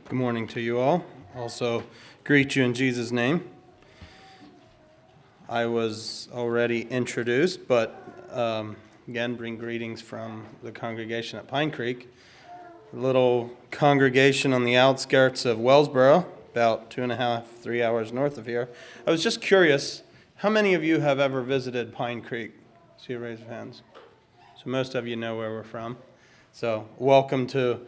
Good morning to you all. Also, greet you in Jesus' name. I was already introduced, but again, bring greetings from the congregation at Pine Creek, a little congregation on the outskirts of Wellsboro, about 2.5, 3 hours north of here. I was just curious, how many of you have ever visited Pine Creek? See a raise of hands. So most of you know where we're from. So welcome to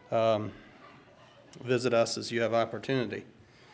visit us as you have opportunity.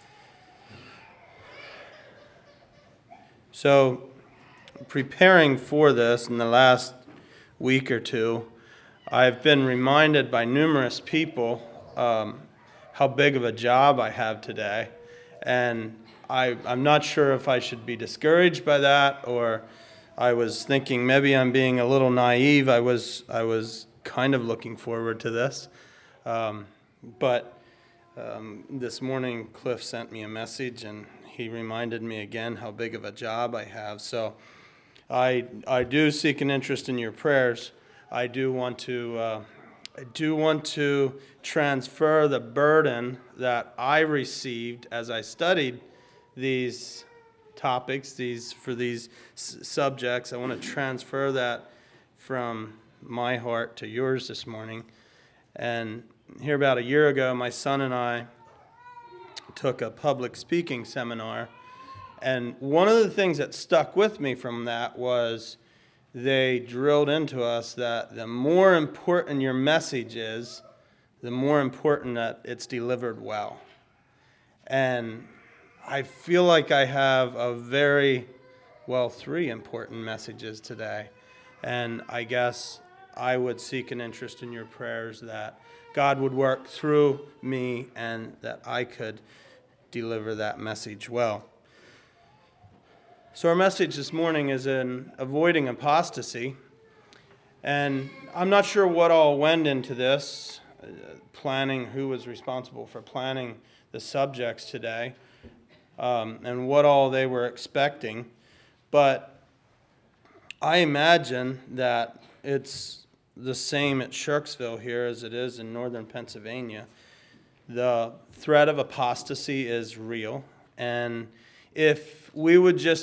So, preparing for this in the last week or two, I've been reminded by numerous people how big of a job I have today. And I'm not sure if I should be discouraged by that, or I was thinking maybe I'm being a little naive. I was kind of looking forward to this. But this morning, Cliff sent me a message, and he reminded me again how big of a job I have. So I do seek an interest in your prayers. I do want to transfer the burden that I received as I studied these topics, these subjects. I want to transfer that from my heart to yours this morning. And here about a year ago, my son and I took a public speaking seminar, and one of the things that stuck with me from that was they drilled into us that the more important your message is, the more important that it's delivered well. And I feel like I have three important messages today, and I guess I would seek an interest in your prayers that God would work through me and that I could deliver that message well. So our message this morning is in avoiding apostasy. And I'm not sure what all went into this, planning who was responsible for planning the subjects today, and what all they were expecting. But I imagine that it's the same at Shirksville here as it is in northern Pennsylvania. The threat of apostasy is real, and if we would just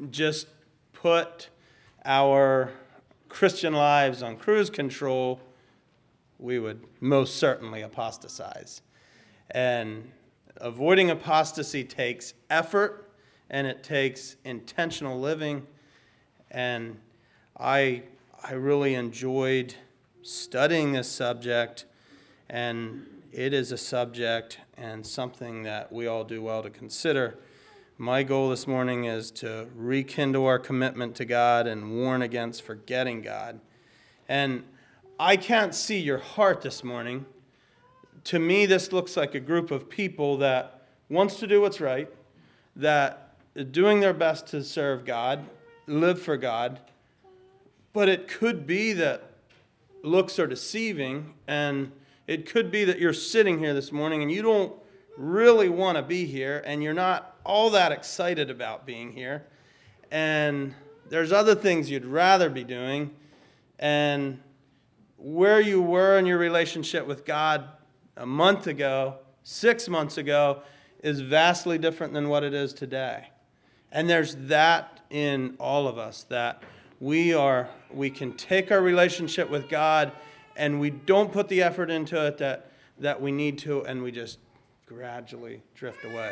put our Christian lives on cruise control, we would most certainly apostatize. And avoiding apostasy takes effort, and it takes intentional living, and I really enjoyed studying this subject, and it is a subject and something that we all do well to consider. My goal this morning is to rekindle our commitment to God and warn against forgetting God. And I can't see your heart this morning. To me, this looks like a group of people that wants to do what's right, that are doing their best to serve God, live for God. But it could be that looks are deceiving, and it could be that you're sitting here this morning and you don't really want to be here, and you're not all that excited about being here, and there's other things you'd rather be doing, and where you were in your relationship with God a month ago, 6 months ago, is vastly different than what it is today. And there's that in all of us, that we can take our relationship with God and we don't put the effort into it that we need to, and we just gradually drift away.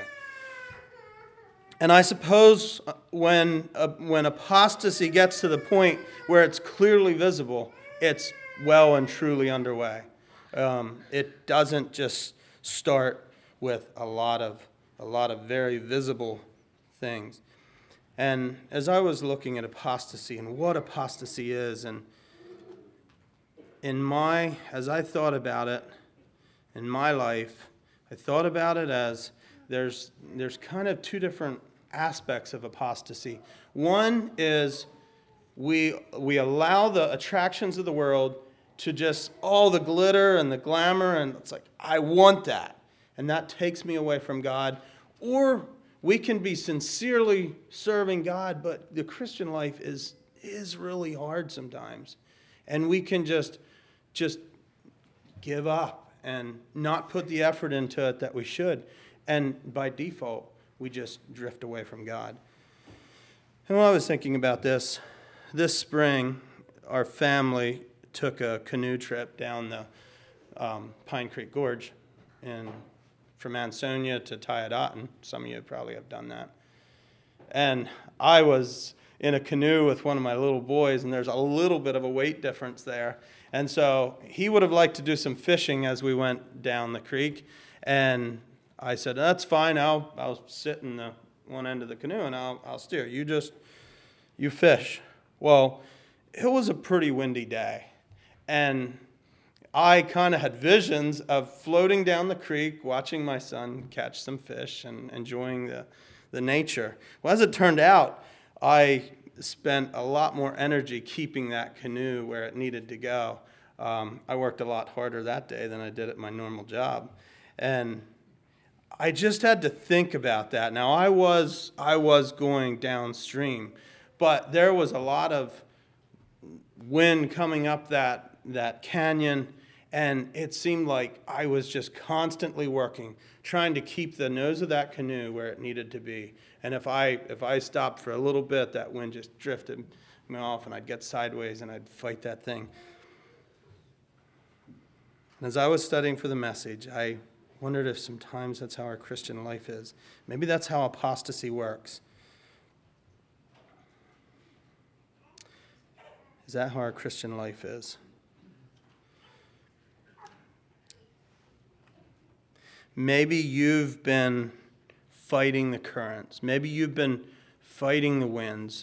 And I suppose when apostasy gets to the point where it's clearly visible, it's well and truly underway. It doesn't just start with a lot of very visible things. And as I was looking at apostasy and what apostasy is, and as I thought about it in my life, I thought about it as there's kind of two different aspects of apostasy. One is we allow the attractions of the world to just all the glitter and the glamour, and it's like, I want that, and that takes me away from God. Or we can be sincerely serving God, but the Christian life is really hard sometimes. And we can just give up and not put the effort into it that we should. And by default, we just drift away from God. And while I was thinking about this spring, our family took a canoe trip down the Pine Creek Gorge from Ansonia to Tiadaghton. Some of you probably have done that. And I was in a canoe with one of my little boys, and there's a little bit of a weight difference there. And so he would have liked to do some fishing as we went down the creek. And I said, that's fine. I'll sit in the one end of the canoe and I'll steer. You fish. Well, it was a pretty windy day. And I kind of had visions of floating down the creek, watching my son catch some fish and enjoying the nature. Well, as it turned out, I spent a lot more energy keeping that canoe where it needed to go. I worked a lot harder that day than I did at my normal job. And I just had to think about that. Now, I was going downstream, but there was a lot of wind coming up that canyon, and it seemed like I was just constantly working, trying to keep the nose of that canoe where it needed to be. And if I stopped for a little bit, that wind just drifted me off, and I'd get sideways, and I'd fight that thing. And as I was studying for the message, I wondered if sometimes that's how our Christian life is. Maybe that's how apostasy works. Is that how our Christian life is? Maybe you've been fighting the currents. Maybe you've been fighting the winds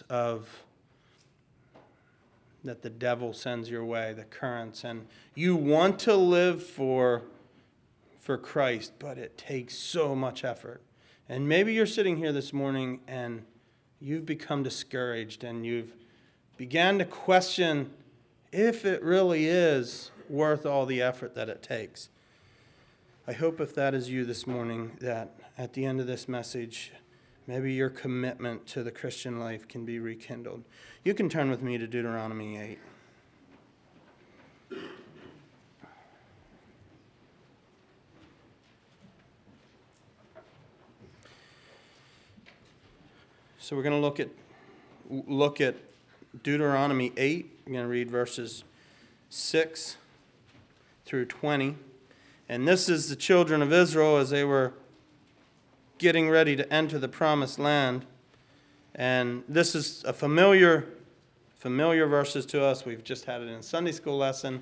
that the devil sends your way, the currents, and you want to live for Christ, but it takes so much effort. And maybe you're sitting here this morning and you've become discouraged and you've began to question if it really is worth all the effort that it takes. I hope if that is you this morning, that at the end of this message, maybe your commitment to the Christian life can be rekindled. You can turn with me to Deuteronomy 8. So we're going to look at Deuteronomy 8. I'm going to read verses 6 through 20. And this is the children of Israel as they were getting ready to enter the promised land. And this is a familiar verses to us. We've just had it in a Sunday school lesson.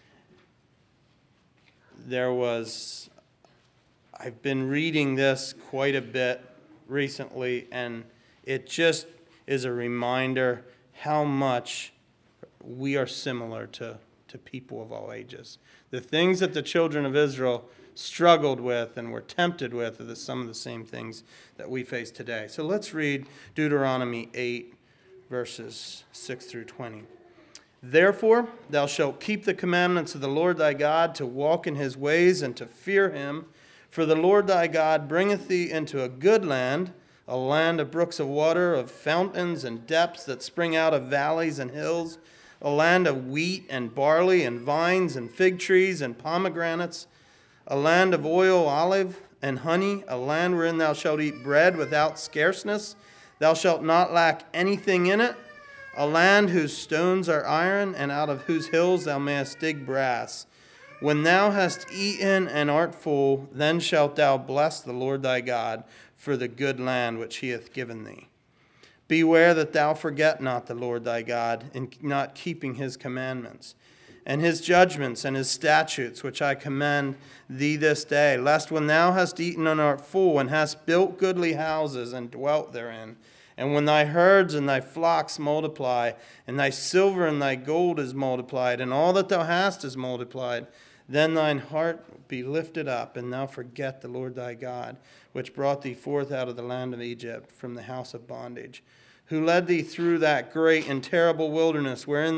I've been reading this quite a bit recently, and it just is a reminder how much we are similar to people of all ages. The things that the children of Israel struggled with and were tempted with are some of the same things that we face today. So let's read Deuteronomy 8, verses 6 through 20. Therefore, thou shalt keep the commandments of the Lord thy God, to walk in his ways and to fear him. For the Lord thy God bringeth thee into a good land, a land of brooks of water, of fountains and depths that spring out of valleys and hills, a land of wheat and barley and vines and fig trees and pomegranates, a land of oil, olive, and honey, a land wherein thou shalt eat bread without scarceness. Thou shalt not lack anything in it, a land whose stones are iron, and out of whose hills thou mayest dig brass. When thou hast eaten and art full, then shalt thou bless the Lord thy God for the good land which he hath given thee. Beware that thou forget not the Lord thy God in not keeping his commandments, and his judgments and his statutes, which I command thee this day, lest when thou hast eaten and art full, and hast built goodly houses and dwelt therein, and when thy herds and thy flocks multiply, and thy silver and thy gold is multiplied, and all that thou hast is multiplied, then thine heart be lifted up, and thou forget the Lord thy God, which brought thee forth out of the land of Egypt from the house of bondage, who led thee through that great and terrible wilderness, wherein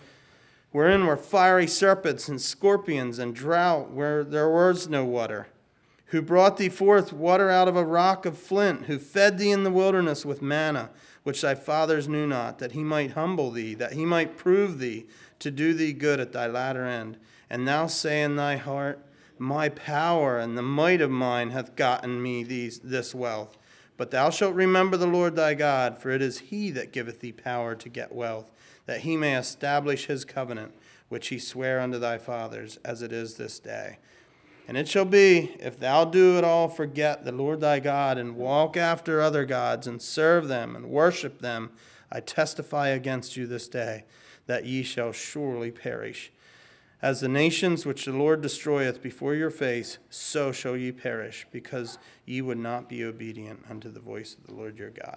were fiery serpents and scorpions and drought, where there was no water, who brought thee forth water out of a rock of flint, who fed thee in the wilderness with manna, which thy fathers knew not, that he might humble thee, that he might prove thee, to do thee good at thy latter end. And thou say in thy heart, My power and the might of mine hath gotten me this wealth. But thou shalt remember the Lord thy God, for it is he that giveth thee power to get wealth, that he may establish his covenant, which he sware unto thy fathers, as it is this day. And it shall be, if thou do at all forget the Lord thy God, and walk after other gods, and serve them, and worship them, I testify against you this day, that ye shall surely perish. As the nations which the Lord destroyeth before your face, so shall ye perish, because ye would not be obedient unto the voice of the Lord your God.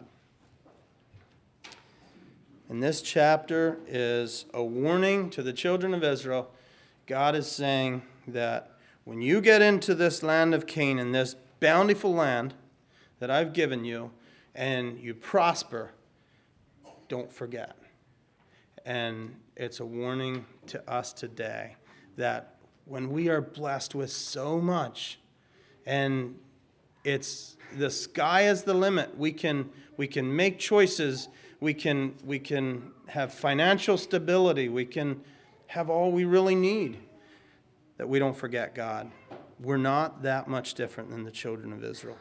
And this chapter is a warning to the children of Israel. God is saying that when you get into this land of Canaan, this bountiful land that I've given you, and you prosper, don't forget. And it's a warning to us today that when we are blessed with so much, and it's the sky is the limit, we can make choices, we can have financial stability, we can have all we really need, that we don't forget God. We're not that much different than the children of Israel.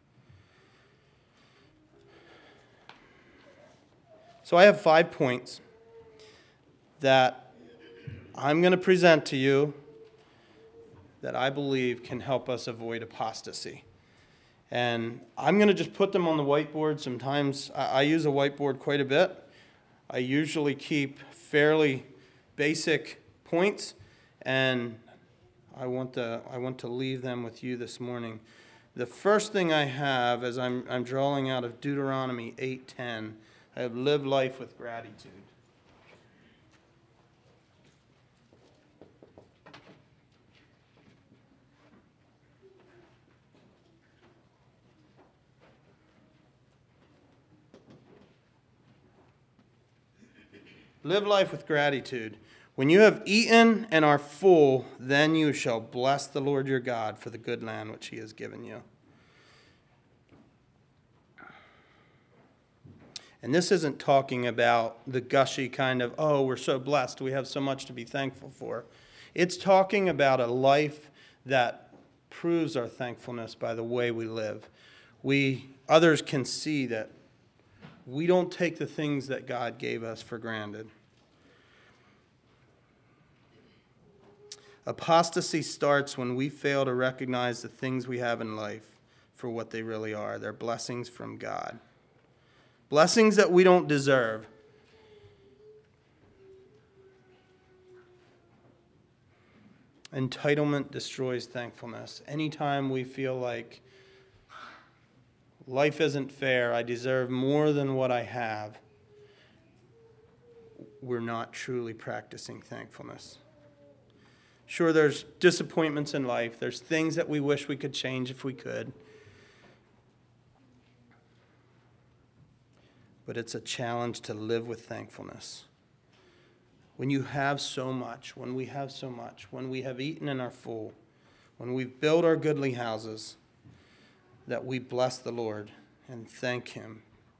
So I have 5 points that I'm going to present to you that I believe can help us avoid apostasy. And I'm going to just put them on the whiteboard. Sometimes I use a whiteboard quite a bit. I usually keep fairly basic points, and I want to leave them with you this morning. The first thing I have is I'm drawing out of Deuteronomy 8:10. I have lived life with gratitude. Live life with gratitude. When you have eaten and are full, then you shall bless the Lord your God for the good land which he has given you. And this isn't talking about the gushy kind of, oh, we're so blessed, we have so much to be thankful for. It's talking about a life that proves our thankfulness by the way we live. Others can see that we don't take the things that God gave us for granted. Apostasy starts when we fail to recognize the things we have in life for what they really are. They're blessings from God. Blessings that we don't deserve. Entitlement destroys thankfulness. Anytime we feel like life isn't fair, I deserve more than what I have, we're not truly practicing thankfulness. Sure, there's disappointments in life. There's things that we wish we could change if we could. But it's a challenge to live with thankfulness. When you have so much, when we have so much, when we have eaten and are full, when we've built our goodly houses, that we bless the Lord and thank him.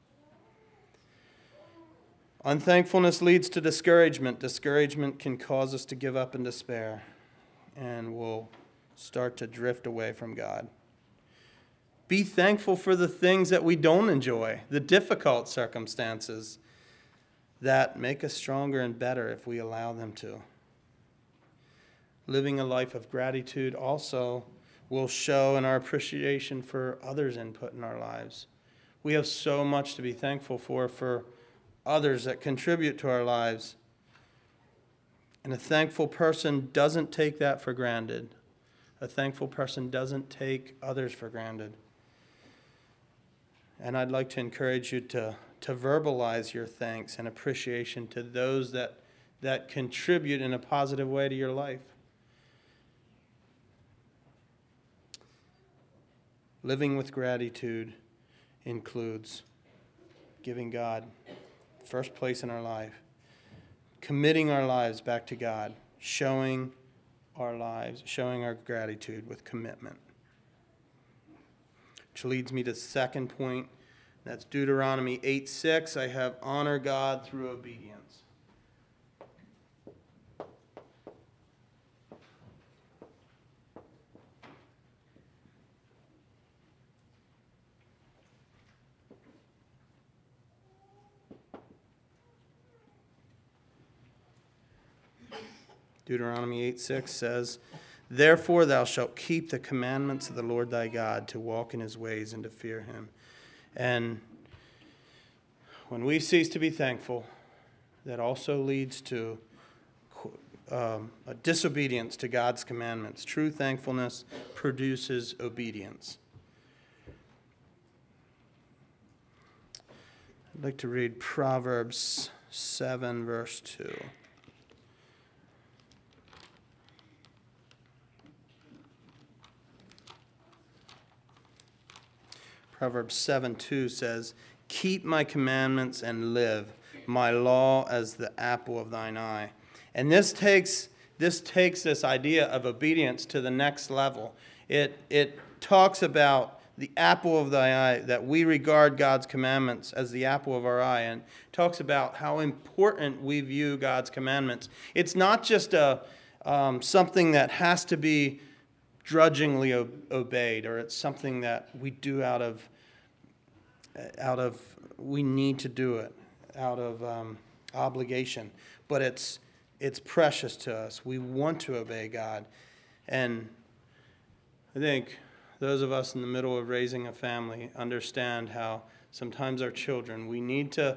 Unthankfulness leads to discouragement. Discouragement can cause us to give up in despair, and we'll start to drift away from God. Be thankful for the things that we don't enjoy, the difficult circumstances that make us stronger and better if we allow them to. Living a life of gratitude also will show in our appreciation for others' input in our lives. We have so much to be thankful for others that contribute to our lives. And a thankful person doesn't take that for granted. A thankful person doesn't take others for granted. And I'd like to encourage you to verbalize your thanks and appreciation to those that contribute in a positive way to your life. Living with gratitude includes giving God first place in our life, committing our lives back to God, showing our gratitude with commitment. Which leads me to the second point. That's Deuteronomy 8:6. I have honor God through obedience. Deuteronomy 8:6 says, "Therefore thou shalt keep the commandments of the Lord thy God, to walk in his ways and to fear him." And when we cease to be thankful, that also leads to a disobedience to God's commandments. True thankfulness produces obedience. I'd like to read Proverbs 7, verse 2. Proverbs 7:2 says, "Keep my commandments and live, my law as the apple of thine eye." And this takes this idea of obedience to the next level. It talks about the apple of thy eye, that we regard God's commandments as the apple of our eye, and talks about how important we view God's commandments. It's not just something that has to be drudgingly obeyed, or it's something that we do out of we need to do it out of obligation, but it's precious to us. We want to obey God. And I think those of us in the middle of raising a family understand how sometimes our children, we need to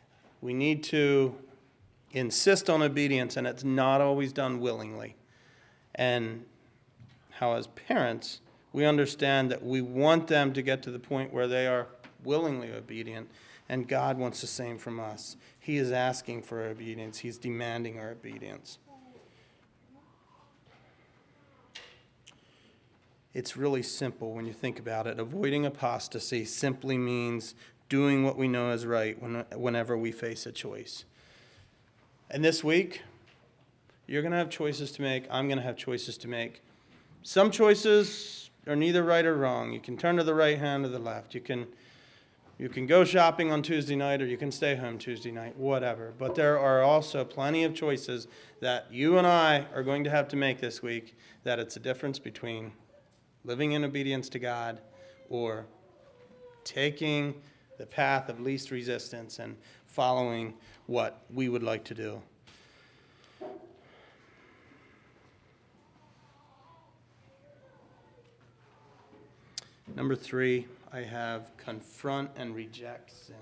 insist on obedience, and it's not always done willingly. And how as parents, we understand that we want them to get to the point where they are willingly obedient, and God wants the same from us. He is asking for our obedience. He's demanding our obedience. It's really simple when you think about it. Avoiding apostasy simply means doing what we know is right whenever we face a choice. And this week, you're going to have choices to make. I'm going to have choices to make. Some choices are neither right or wrong. You can turn to the right hand or the left. You can go shopping on Tuesday night, or you can stay home Tuesday night, whatever. But there are also plenty of choices that you and I are going to have to make this week, that it's a difference between living in obedience to God or taking the path of least resistance and following what we would like to do. Number 3, I have confront and reject sin.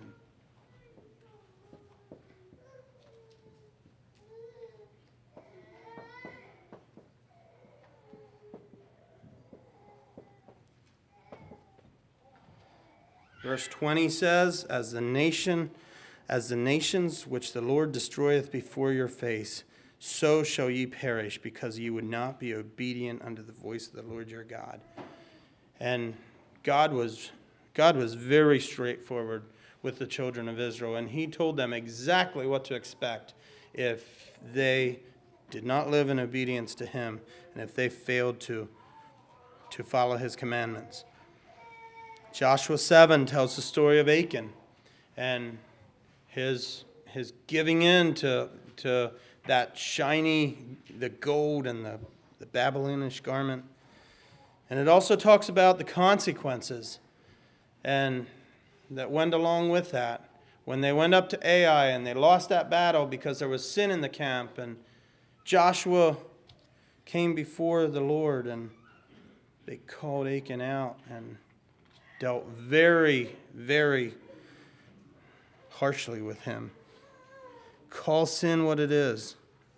Verse 20 says, as the nations which the Lord destroyeth before your face, so shall ye perish, because ye would not be obedient unto the voice of the Lord your God. And God was very straightforward with the children of Israel, and he told them exactly what to expect if they did not live in obedience to him, and if they failed to follow his commandments. Joshua 7 tells the story of Achan and his giving in to that the gold and the Babylonish garment. And it also talks about the consequences and that went along with that. When they went up to Ai and they lost that battle because there was sin in the camp, and Joshua came before the Lord and they called Achan out and dealt very, very harshly with him. Call sin what it is.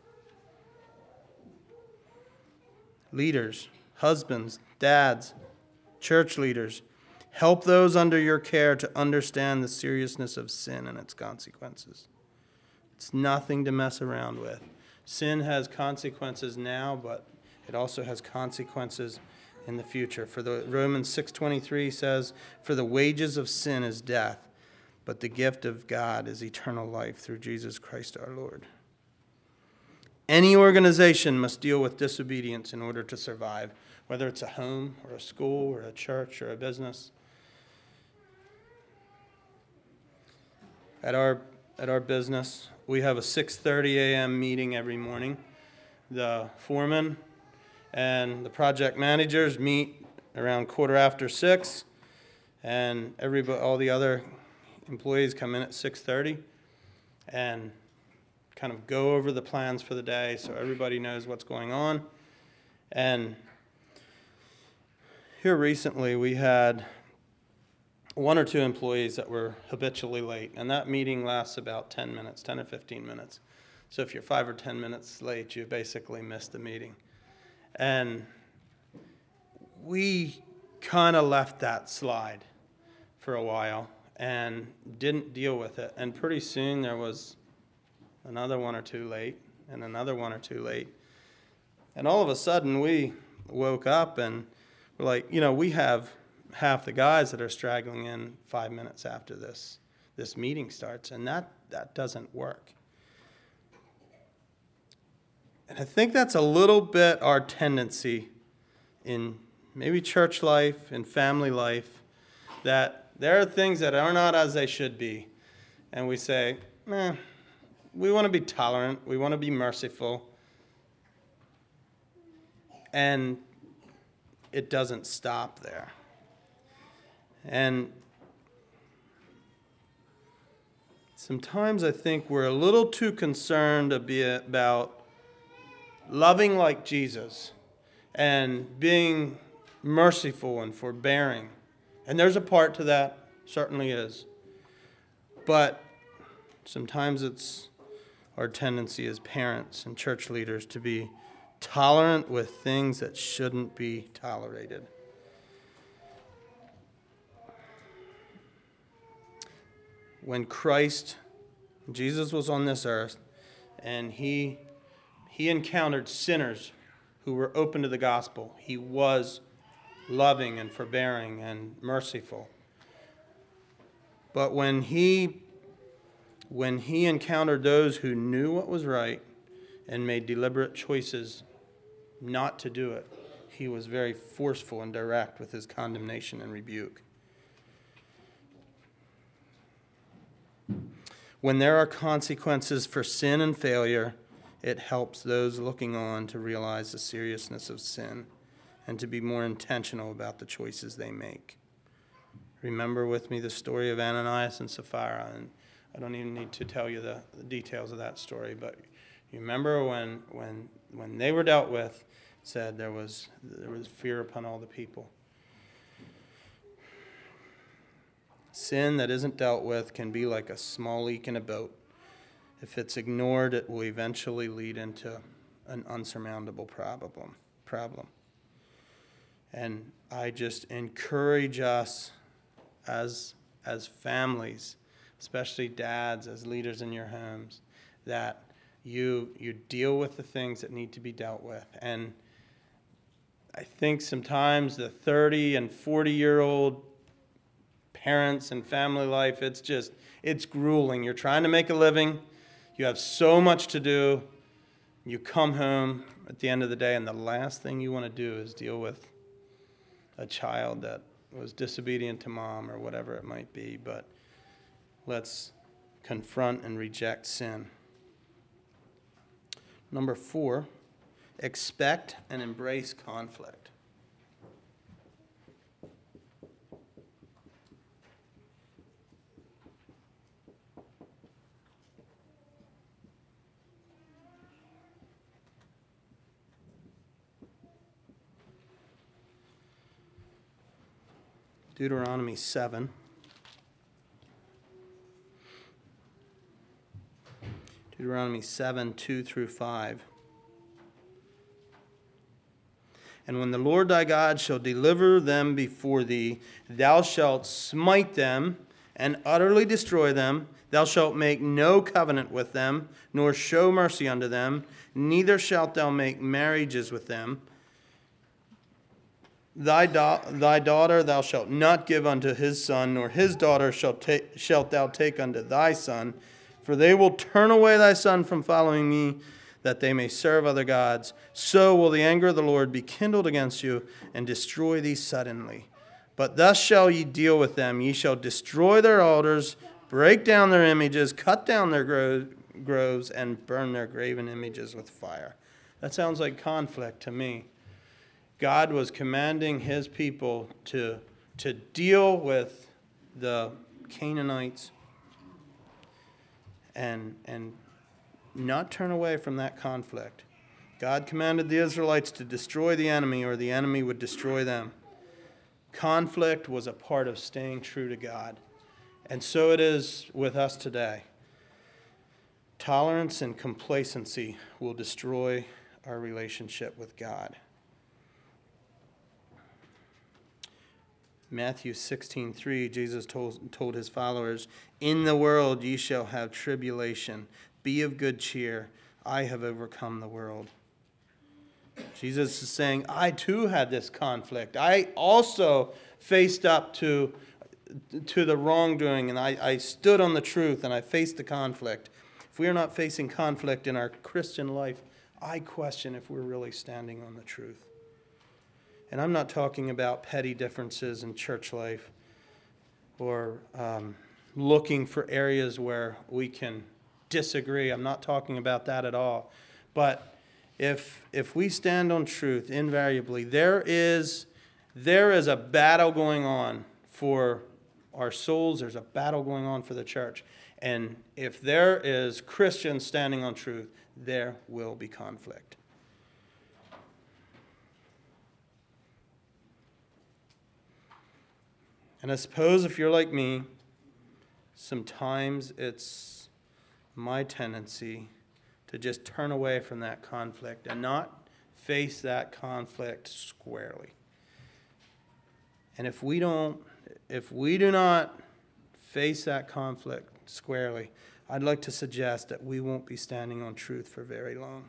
Leaders, husbands, dads, church leaders, help those under your care to understand the seriousness of sin and its consequences. It's nothing to mess around with. Sin has consequences now, but it also has consequences in the future. For the Romans 6:23 says, "For the wages of sin is death, but the gift of God is eternal life through Jesus Christ our Lord." Any organization must deal with disobedience in order to survive, whether it's a home or a school or a church or a business. At our business, we have a 6:30 a.m. meeting every morning. The foreman and the project managers meet around 6:15, and all the other employees come in at 6:30. And kind of go over the plans for the day so everybody knows what's going on. And here recently we had one or two employees that were habitually late, and that meeting lasts about 10 minutes, 10 or 15 minutes. So if you're 5 or 10 minutes late, you basically missed the meeting. And we kind of left that slide for a while and didn't deal with it. And pretty soon there was another one or two late and another one or two late. And all of a sudden we woke up and we're like, we have half the guys that are straggling in 5 minutes after this meeting starts, and that doesn't work. And I think that's a little bit our tendency in maybe church life, in family life, that there are things that are not as they should be. And we say, we want to be tolerant, we want to be merciful. And it doesn't stop there. And sometimes I think we're a little too concerned about loving like Jesus and being merciful and forbearing. And there's a part to that, certainly is. But sometimes it's our tendency as parents and church leaders to be tolerant with things that shouldn't be tolerated. When Jesus was on this earth, and he encountered sinners who were open to the gospel, he was loving and forbearing and merciful. But when he encountered those who knew what was right and made deliberate choices not to do it, he was very forceful and direct with his condemnation and rebuke. When there are consequences for sin and failure, it helps those looking on to realize the seriousness of sin and to be more intentional about the choices they make. Remember with me the story of Ananias and Sapphira, and I don't even need to tell you the details of that story, but you remember when they were dealt with, it said there was fear upon all the people. Sin that isn't dealt with can be like a small leak in a boat. If it's ignored, it will eventually lead into an unsurmountable problem. And I just encourage us as families, especially dads, as leaders in your homes, that you deal with the things that need to be dealt with. And I think sometimes the 30 and 40-year-old parents and family life, it's grueling. You're trying to make a living. You have so much to do. You come home at the end of the day, and the last thing you want to do is deal with a child that was disobedient to mom or whatever it might be. But let's confront and reject sin. Number 4, expect and embrace conflict. Deuteronomy 7. Deuteronomy 7, 2 through 5. And when the Lord thy God shall deliver them before thee, thou shalt smite them and utterly destroy them. Thou shalt make no covenant with them, nor show mercy unto them, neither shalt thou make marriages with them. Thy daughter thou shalt not give unto his son, nor his daughter shalt thou take unto thy son, for they will turn away thy son from following me, that they may serve other gods. So will the anger of the Lord be kindled against you, and destroy thee suddenly. But thus shall ye deal with them. Ye shall destroy their altars, break down their images, cut down their groves, and burn their graven images with fire. That sounds like conflict to me. God was commanding his people to deal with the Canaanites and not turn away from that conflict. God commanded the Israelites to destroy the enemy, or the enemy would destroy them. Conflict was a part of staying true to God. And so it is with us today. Tolerance and complacency will destroy our relationship with God. Matthew 16:3, Jesus told his followers, "In the world ye shall have tribulation. Be of good cheer. I have overcome the world." Jesus is saying, I too had this conflict. I also faced up to the wrongdoing, and I stood on the truth, and I faced the conflict. If we are not facing conflict in our Christian life, I question if we're really standing on the truth. And I'm not talking about petty differences in church life or looking for areas where we can disagree. I'm not talking about that at all. But if we stand on truth, invariably, there is a battle going on for our souls. There's a battle going on for the church. And if there is Christians standing on truth, there will be conflict. And I suppose if you're like me, sometimes it's my tendency to just turn away from that conflict and not face that conflict squarely. And if we do not face that conflict squarely, I'd like to suggest that we won't be standing on truth for very long.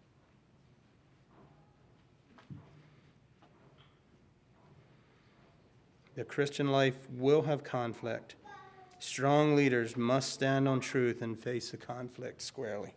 The Christian life will have conflict. Strong leaders must stand on truth and face the conflict squarely.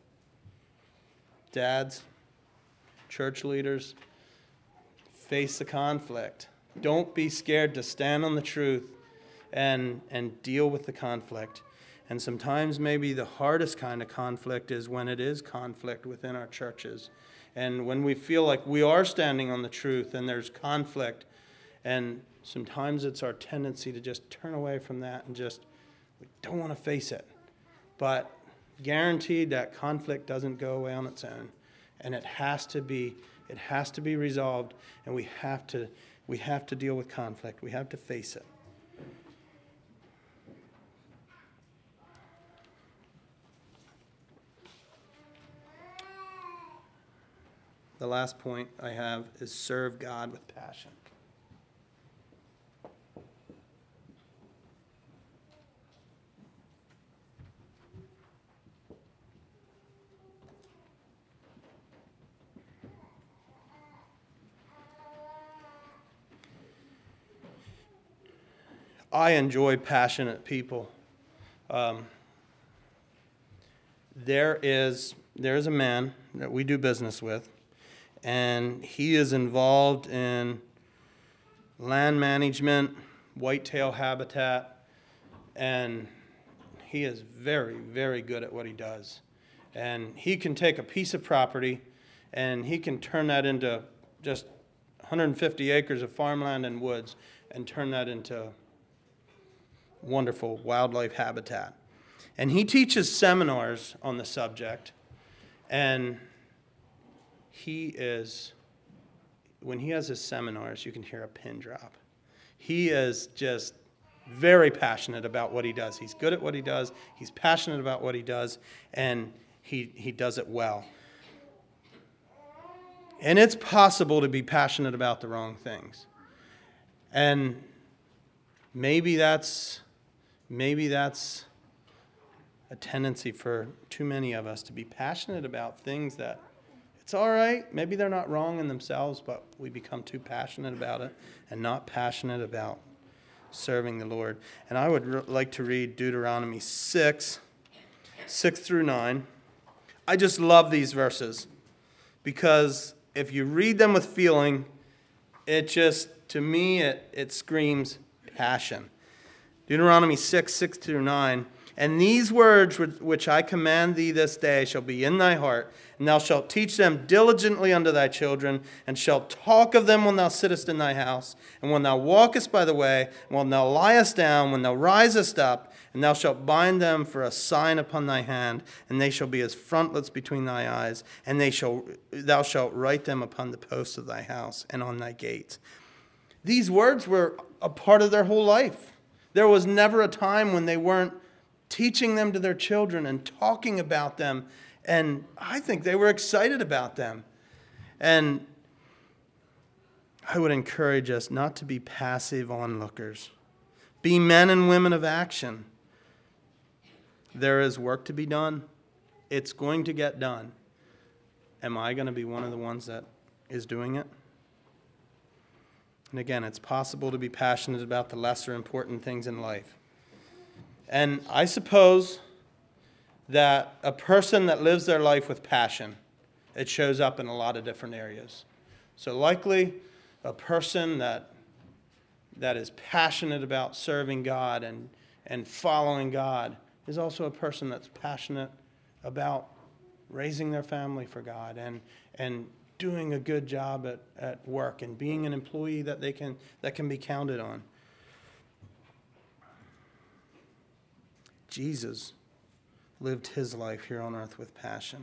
Dads, church leaders, face the conflict. Don't be scared to stand on the truth and deal with the conflict. And sometimes maybe the hardest kind of conflict is when it is conflict within our churches. And when we feel like we are standing on the truth and there's conflict, and sometimes it's our tendency to just turn away from that and we don't want to face it. But guaranteed that conflict doesn't go away on its own. And it has to be resolved, and we have to deal with conflict. We have to face it. The last point I have is serve God with passion. I enjoy passionate people. There is a man that we do business with, and he is involved in land management, whitetail habitat, and he is very, very good at what he does. And he can take a piece of property and he can turn that into just 150 acres of farmland and woods and turn that into wonderful wildlife habitat. And he teaches seminars on the subject, and when he has his seminars, you can hear a pin drop. He is just very passionate about what he does. He's good at what he does. He's passionate about what he does, and he does it well. And it's possible to be passionate about the wrong things. And maybe that's a tendency for too many of us to be passionate about things that it's all right. Maybe they're not wrong in themselves, but we become too passionate about it and not passionate about serving the Lord. And I would like to read Deuteronomy 6 through 9. I just love these verses because if you read them with feeling, to me, it screams passion. Deuteronomy 6 through 9. And these words which I command thee this day shall be in thy heart, and thou shalt teach them diligently unto thy children, and shalt talk of them when thou sittest in thy house, and when thou walkest by the way, and when thou liest down, when thou risest up, and thou shalt bind them for a sign upon thy hand, and they shall be as frontlets between thy eyes, and thou shalt write them upon the posts of thy house and on thy gates. These words were a part of their whole life. There was never a time when they weren't teaching them to their children and talking about them. And I think they were excited about them. And I would encourage us not to be passive onlookers. Be men and women of action. There is work to be done. It's going to get done. Am I going to be one of the ones that is doing it? And again, it's possible to be passionate about the lesser important things in life. And I suppose that a person that lives their life with passion, it shows up in a lot of different areas. So likely a person that is passionate about serving God and following God is also a person that's passionate about raising their family for God and doing a good job at work and being an employee that can be counted on. Jesus lived his life here on earth with passion.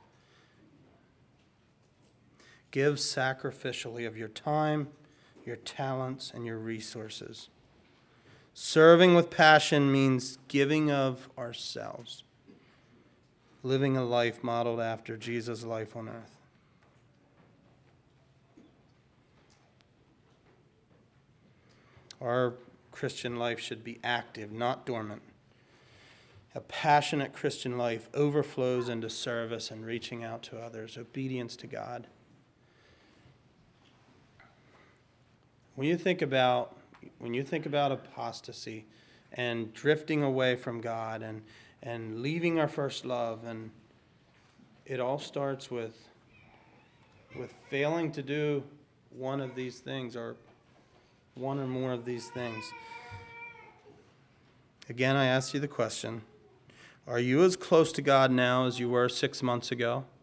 Give sacrificially of your time, your talents, and your resources. Serving with passion means giving of ourselves, living a life modeled after Jesus' life on earth. Our Christian life should be active, not dormant. A passionate Christian life overflows into service and reaching out to others, obedience to God. When you think about apostasy and drifting away from God and leaving our first love, and it all starts with failing to do one of these things or one or more of these things. Again, I ask you the question, are you as close to God now as you were 6 months ago?